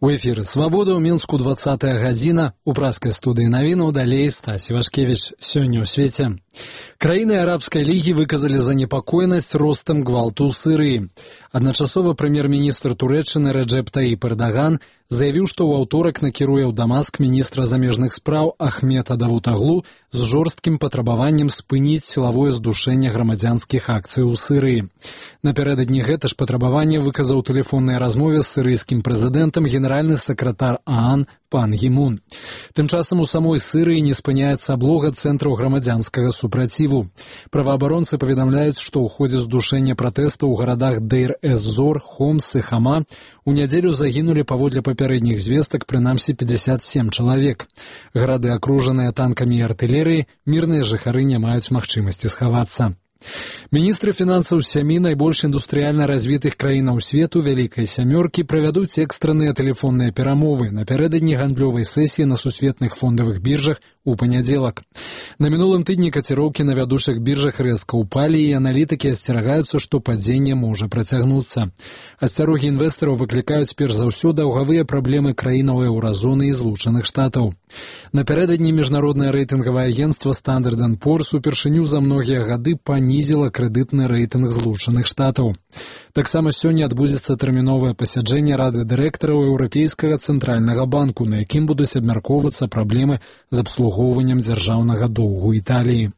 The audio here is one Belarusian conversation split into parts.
У эфіры «Свабода» ў Мінску 20-я гадзіна. У праскай студыі навінаў далей Стась Івашкевіч. Сёння ў свеце. Краіны Арабскай лігі выказалі занепакоенасць ростам гвалту ў Сірыі. Адначасова прэм'ер-міністр Турэччыны Рэджэп Таіп Эрдаган заявіў, што ў аўторак накіруе ў Дамаск міністра замежных спраў Ахмета Давутаглу з жорсткім патрабаваннем спыніць сілавое здушэнне грамадзянскіх акцый у Сірыі. Напярэдадні гэта ж патрабаванне выказаў у тэлефоннай размове з сірыйскім прэзідэнтам генеральны сакратар ААН Пан Гі Мун. Тым часам у самой Сірыі не спыняецца аблога цэнтраў грамадзянскага супраціву. Праваабаронцы паведамляюць, што ў ходзе здушэння пратэстаў у гарадах Дейр-эз-Зор, Хомс і Хама у нядзелю загінулі паводле папярэдніх звестак прынамсі 57 чалавек. Гарады акружаныя танкамі і артылерыяй, мірныя жыхары не маюць магчымасці схавацца. Міністры фінансаў 7 найбольш індустрыяльна развітых краінаў свету Вялікай сямёркі правядуць экстранныя тэлефонныя перамовы напярэдадні гандлёвай сесіі на сусветных фондавых біржах у панядзелак. На мінулым тыдні каціроўкі на вядучых біржах рэзка ўпалі, і аналітыкі асцерагаюцца, што падзенне можа працягнуцца. Асцярогі інвестараў выклікаюць перш за ўсё даўгавыя праблемы краінаў еўразоны і Злучаных Штатаў. Напярэдадні міжнароднае рэйтынгавае агенцтва Standard & Poor's упершыню за многія гады панізіла крэдытны рэйтынг Злучаных Штатаў. Таксама сёння адбудзецца тэрміновае пасяджэнне Рады дырэктараў Еўрапейскага цэнтральнага банку, на якім будуць абмяркоўвацца праблемы з абслугоўваннем дзяржаўнага доўгу Італіі.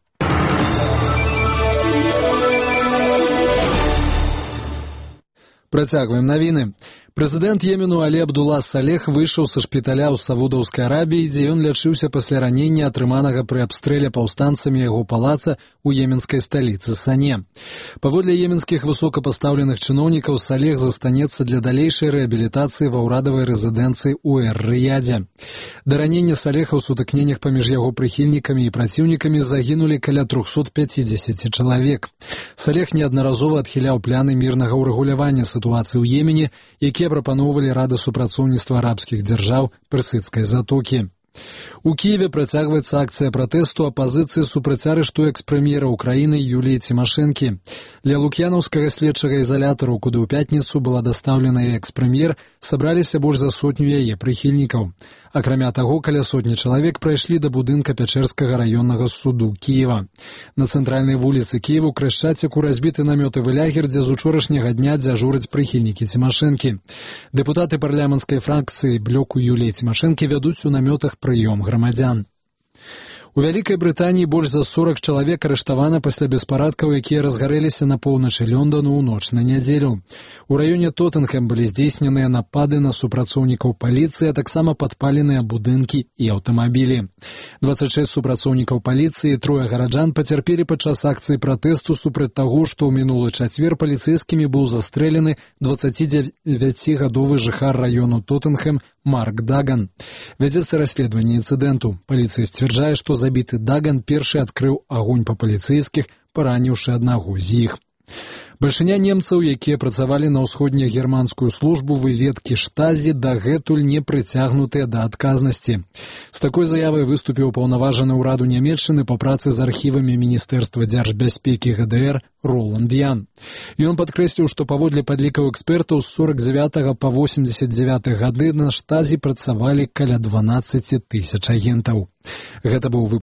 Працягваем навіны. Прэзідэнт Йемену Алі Абдулла Салех выйшаў са шпіталя ў Саудаўскай Арабіі, дзе ён лячыўся пасля ранення, атрыманага пры абстрэле паўстанцамі яго палаца ў йеменскай сталіцы Сане. Паводле йеменскіх высокапастаўленых чыноўнікаў, Салех застанецца для далейшай рэабілітацыі ва ўрадавай рэзідэнцыі ў Эр-Рыядзе. Да ранення Салеха ў сутыкненнях паміж яго прыхільнікамі і праціўнікамі загінулі каля 350 чалавек. Салех неаднаразова адхіляў пляны мірнага ўрэгулявання сітуацыі ў Йемене, якія прапаноўвалі Рада супрацоўніцтва арабскіх дзяржаў Персідскай затокі. У Кіеве працягваецца акцыя пратэсту апазіцыі супраць арышту экс-прэм'ера ўкраіны Юліі Цімашэнкі. Ля лук'янаўскага следчага ізалятару, куды ў пятніцу была дастаўлена экс-прэм'ер, сабраліся больш за 100 яе прыхільнікаў. Акрамя таго, каля 100 чалавек прайшлі да будынка Пячэрскага раённага суду Кіева. На цэнтральнай вуліцы Кіеву Крэшчаціку разбіты намётавы лягер, дзе з учорашняга дня дзяжураць прыхільнікі Цімашэнкі. Дэпутаты парламенцкай фракцыі блоку Юліі Цімашэнкі вядуць у намётах прыём грамадзян. У Вялікай Брытаніі больш за 40 чалавек арыштавана пасля беспарадкаў, якія разгарэліся на поўначы Лёндану ў ноч на нядзелю. У раёне Тоттенхэм былі здзейсненыя напады на супрацоўнікаў паліцыі, а таксама падпаленыя будынкі і аўтамабілі. 26 супрацоўнікаў паліцыі і 3 гараджан пацярпелі падчас акцыі пратэсту супраць таго, што ў мінулы чацвер паліцэйскімі быў застрэлены 29гадовы жыхар раёну Тоттенхэм Марк Даган. Вядзецца расследаванне інцыдэнту. Паліцыя сцвярджае, што забіты Даган першы адкрыў агонь па паліцэйскіх, параніўшы аднаго з іх. Бальшыня немцаў, якія працавалі на ўсходнегерманскую службу выведкі Штазі, дагэтуль не прыцягнутыя да адказнасці. З такой заявай выступіў паўнаважаны ўраду Нямецчыны па працы з архівамі Міністэрства дзяржбяспекі ГДР Роланд Ян. Ён падкрэсліў, што паводле падлікаў экспертаў з 49 па 89 гады на Штазі працавалі каля 12 000 агентаў. Гэта быў